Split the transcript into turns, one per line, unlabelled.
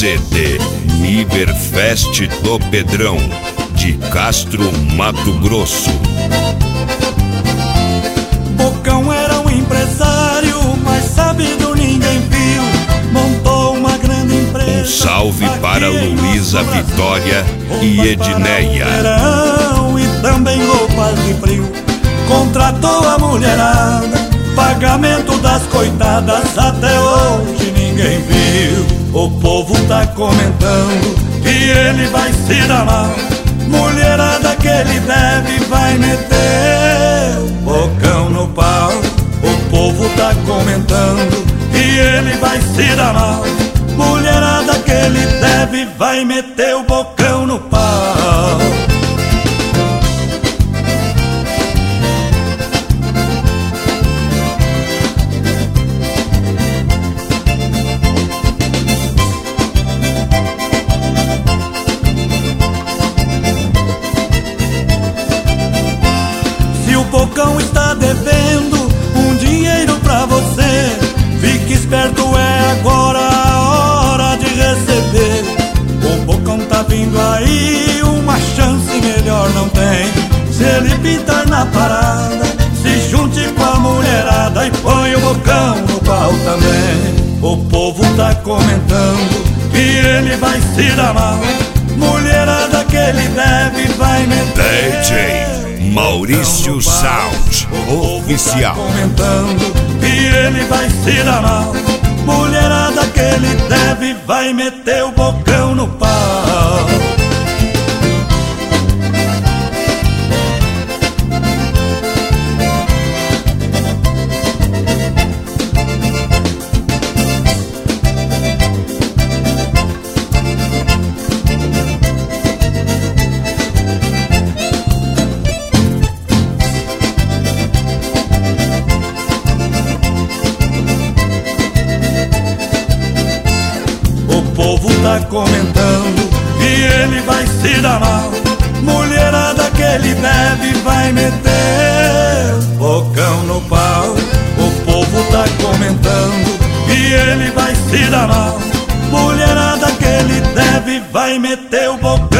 CD Niverfest do Pedrão, de Castro, Mato Grosso.
Bocão era um empresário, mas sabido ninguém viu. Montou uma grande empresa.
Um salve para Luísa Vitória e Edneia.
Verão e também roupas de frio. Contratou a mulherada, pagamento das coitadas até hoje ninguém viu. O povo tá comentando que ele vai se dar mal. Mulherada que ele deve vai meter o bocão no pau. O povo tá comentando que ele vai se dar mal. Mulherada que ele deve vai meter o bocão no pau. O bocão está devendo um dinheiro pra você. Fique esperto, é agora a hora de receber. O bocão tá vindo aí, uma chance melhor não tem. Se ele pintar na parada, se junte com a mulherada e põe o bocão no pau também. O povo tá comentando que ele vai se dar mal. Mulherada que ele deve vai meter.
DJ Maurício Sound Oficial.
Tá comentando que ele vai se dar mal. Mulherada que ele deve vai meter o bocão no pau. Tá comentando que ele vai se dar mal. Mulherada que ele deve vai meter bocão no pau. O povo tá comentando que ele vai se dar mal. Mulherada que ele deve vai meter o bocão